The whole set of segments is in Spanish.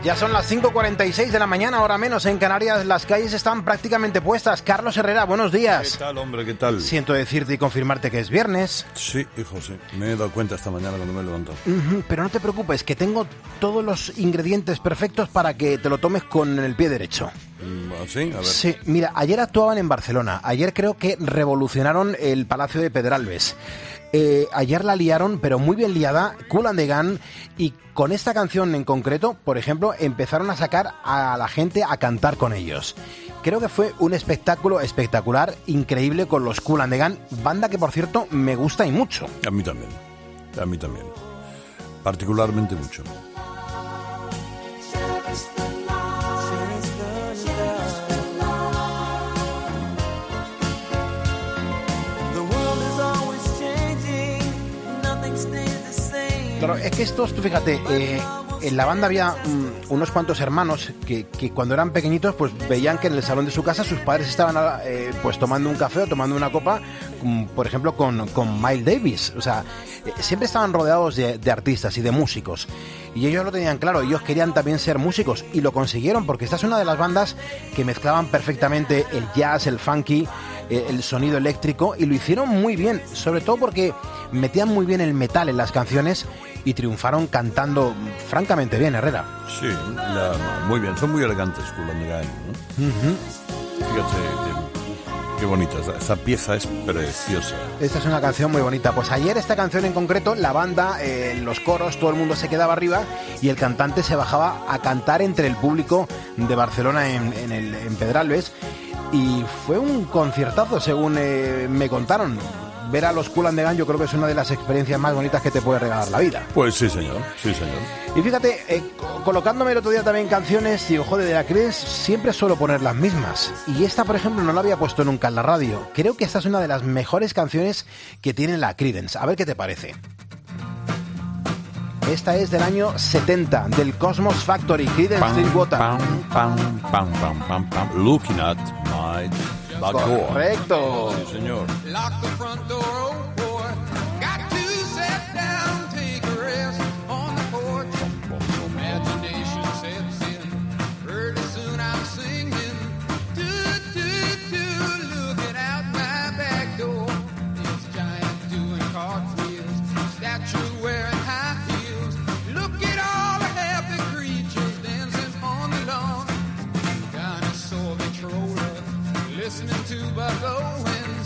Ya son las 5:46 de la mañana, hora menos en Canarias. Las calles están prácticamente puestas. Carlos Herrera, buenos días. ¿Qué tal, hombre? ¿Qué tal? Siento decirte y confirmarte que es viernes. Sí, hijo, sí. Me he dado cuenta esta mañana cuando me he levantado. Pero no te preocupes, que tengo todos los ingredientes perfectos para que te lo tomes con el pie derecho. ¿Sí? A ver. Sí, mira, ayer actuaban en Barcelona. Ayer creo que revolucionaron el Palacio de Pedralbes. Ayer la liaron, pero muy bien liada, Kool and the Gang, y con esta canción en concreto, por ejemplo, empezaron a sacar a la gente a cantar con ellos. Creo que fue un espectáculo espectacular, increíble con los Kool and the Gang, banda que, por cierto, me gusta y mucho. A mí también. A mí también. Particularmente mucho. Claro, es que estos, tú fíjate, en la banda había unos cuantos hermanos que cuando eran pequeñitos pues veían que en el salón de su casa sus padres estaban pues tomando un café o tomando una copa, por ejemplo con Miles Davis. O sea, siempre estaban rodeados de artistas y de músicos. Y ellos lo tenían claro, ellos querían también ser músicos y lo consiguieron, porque esta es una de las bandas que mezclaban perfectamente el jazz, el funky, el sonido eléctrico, y lo hicieron muy bien, sobre todo porque metían muy bien el metal en las canciones y triunfaron cantando francamente bien, Herrera. Sí, muy bien, son muy elegantes, Kool and the Gang, ¿no? Fíjate qué bonita, esta pieza es preciosa. Esta es una canción muy bonita. Pues ayer esta canción en concreto, la banda, los coros, todo el mundo se quedaba arriba y el cantante se bajaba a cantar entre el público de Barcelona en Pedralbes, y fue un conciertazo, según me contaron. Ver a los Kool and the Gang yo creo que es una de las experiencias más bonitas que te puede regalar la vida. Pues sí, señor, sí, señor. Y fíjate, colocándome el otro día también canciones, digo, joder, de la Creedence siempre suelo poner las mismas. Y esta, por ejemplo, no la había puesto nunca en la radio. Creo que esta es una de las mejores canciones que tiene la Creedence. A ver qué te parece. Esta es del año 70, del Cosmos Factory, Creedence Clearwater. Looking at my back door. Correcto. Sí, señor. Lock the front door, oh boy. Got to sit down, take a rest on the porch. Imagination sets in. Pretty soon I'm singing. Do, do, do, looking out my back door. This giant doing cartwheels. Statue wearing high heels. Look at all the happy creatures dancing on the lawn. Dinosaur controller. Listening to Buck Owens,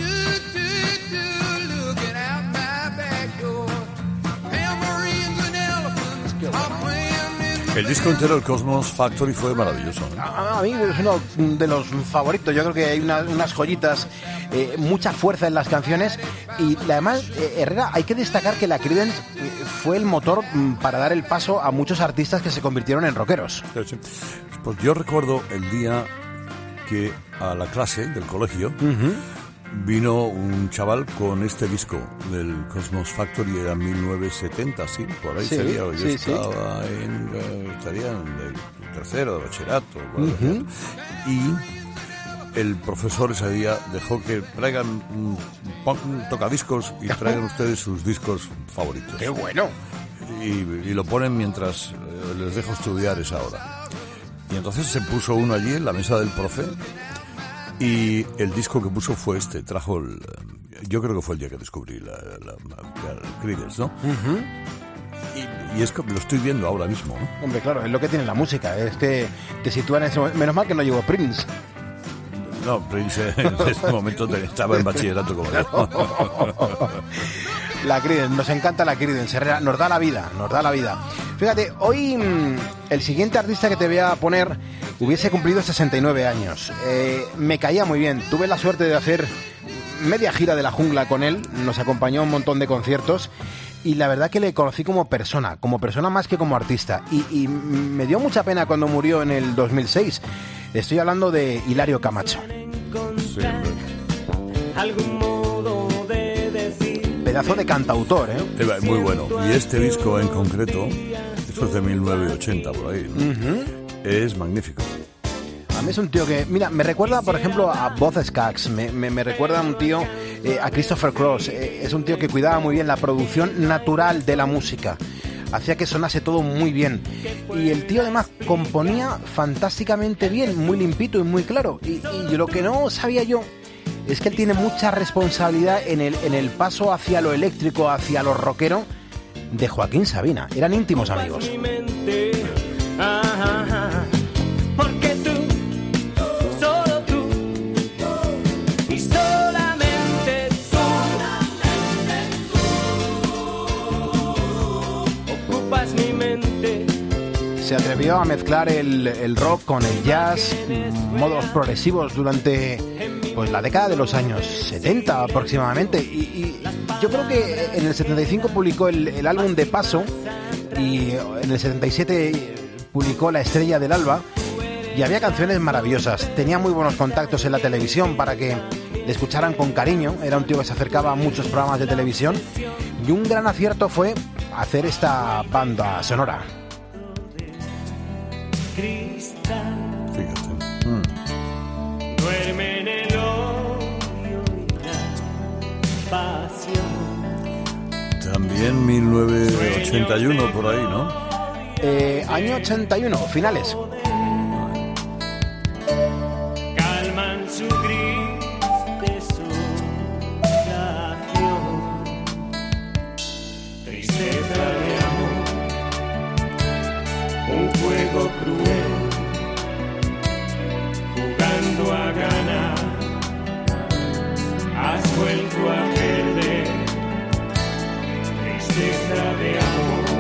looking out my back door. Tambourines and elephants are playing in. El disco entero, el Cosmos Factory, fue maravilloso, ¿no? A mí es uno de los favoritos. Yo creo que hay unas joyitas, mucha fuerza en las canciones. Y además, Herrera, hay que destacar que la Creedence fue el motor para dar el paso a muchos artistas que se convirtieron en rockeros. Sí. Pues yo recuerdo el día que a la clase del colegio vino un chaval con este disco del Cosmos Factory, era 1970, sí, por ahí sería. Yo estaba estaría en el tercero de bachillerato. Y el profesor ese día dejó que traigan un tocadiscos y traigan ustedes sus discos favoritos. ¡Qué bueno! Y lo ponen mientras les dejo estudiar esa hora. Y entonces se puso uno allí en la mesa del profe y el disco que puso fue este. Trajo yo creo que fue el día que descubrí la Creedence, ¿no? Y es que lo estoy viendo ahora mismo, ¿no? Hombre, claro, es lo que tiene la música. Es que te sitúa en ese momento. Menos mal que no llegó Prince. No, Prince en ese momento estaba en bachillerato como yo. La Creedence, nos encanta la Creedence, Herrera, nos da la vida, nos da la vida. Fíjate, hoy el siguiente artista que te voy a poner hubiese cumplido 69 años. Me caía muy bien, tuve la suerte de hacer media gira de la jungla con él, nos acompañó a un montón de conciertos y la verdad que le conocí como persona más que como artista. Y me dio mucha pena cuando murió en el 2006. Estoy hablando de Hilario Camacho. Sí, Pedazo de cantautor, ¿eh? Muy bueno. Y este disco en concreto, esto es de 1980 por ahí, ¿no? Es magnífico. A mí es un tío que, mira, me recuerda, por ejemplo, a Boz Scaggs, me recuerda a un tío, a Christopher Cross. Es un tío que cuidaba muy bien la producción natural de la música. hacía que sonase todo muy bien. Y el tío además componía fantásticamente bien, muy limpito y muy claro. Y lo que no sabía yo es que él tiene mucha responsabilidad en el paso hacia lo eléctrico, hacia lo rockero de Joaquín Sabina. Eran íntimos amigos. Porque tú, solo tú, y solamente tú, ocupas mi mente. Se atrevió a mezclar el rock con el jazz, modos progresivos durante pues la década de los años 70 aproximadamente. Y yo creo que en el 75 publicó el álbum De Paso y en el 77 publicó La Estrella del Alba. Y había canciones maravillosas. Tenía muy buenos contactos en la televisión para que le escucharan con cariño. Era un tío que se acercaba a muchos programas de televisión. Y un gran acierto fue hacer esta banda sonora. Fíjate. Duerme en el odio y la pasión. También 1981 por ahí, ¿no? Año 81, finales. Calman su gris desolación, tristeza de amor, un juego cruel, jugando a ganar, has vuelto a perder, tristeza de amor,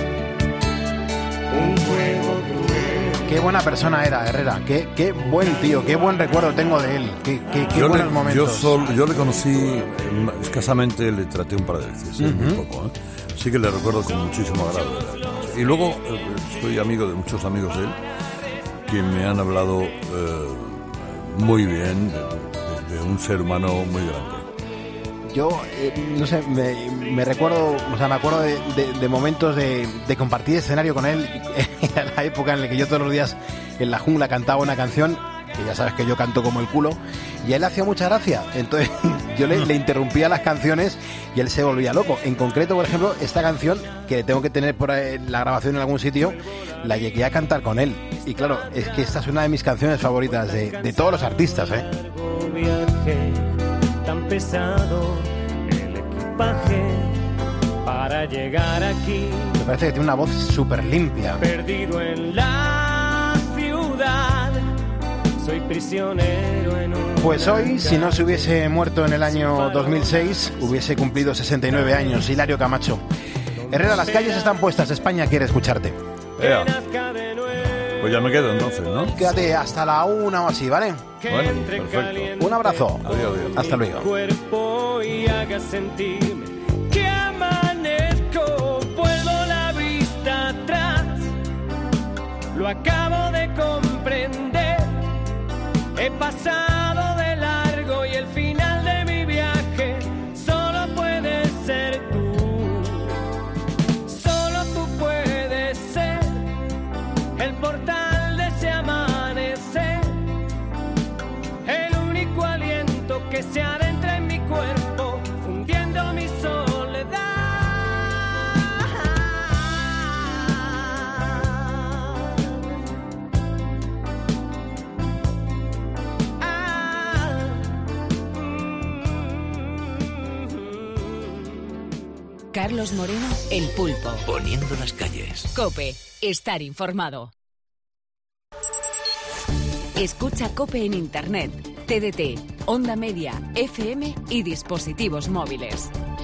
un juego cruel. Qué buena persona era Herrera, qué buen tío, qué buen recuerdo tengo de él, qué buenos momentos. Yo le conocí escasamente, le traté un par de veces, muy poco, ¿eh? Sí que le recuerdo con muchísimo agrado. Y luego soy amigo de muchos amigos de él que me han hablado muy bien de un ser humano muy grande. Yo, no sé, me recuerdo, o sea, me acuerdo de momentos de compartir escenario con él. Era la época en la que yo todos los días en la jungla cantaba una canción, que ya sabes que yo canto como el culo, y a él le hacía mucha gracia. Entonces yo le interrumpía las canciones y él se volvía loco. En concreto, por ejemplo, esta canción, que tengo que tener por ahí la grabación en algún sitio, la llegué a cantar con él. Y claro, es que esta es una de mis canciones favoritas de todos los artistas, ¿eh? Viaje tan pesado, el equipaje para llegar aquí. Me parece que tiene una voz súper limpia. Perdido en la ciudad, soy prisionero en un... Pues hoy, si no se hubiese muerto en el año 2006, hubiese cumplido 69 años, Hilario Camacho. Herrera, las calles están puestas, España quiere escucharte. Ea. Pues ya me quedo entonces, ¿no? Quédate hasta la 1 o así, ¿vale? Bueno, perfecto. Un abrazo. Adiós, adiós. Hasta luego. Cuerpo y haga sentirme que amanezco, vuelvo la vista atrás, lo acabo de comprender, he pasado de largo y el final de mi viaje solo puedes ser tú, solo tú puedes ser el portal de ese amanecer, el único aliento que se adentra en mi cuerpo, fundiendo mi soledad. Carlos Moreno, El Pulpo. Poniendo las calles. COPE, estar informado. Escucha COPE en Internet, TDT, Onda Media, FM y dispositivos móviles.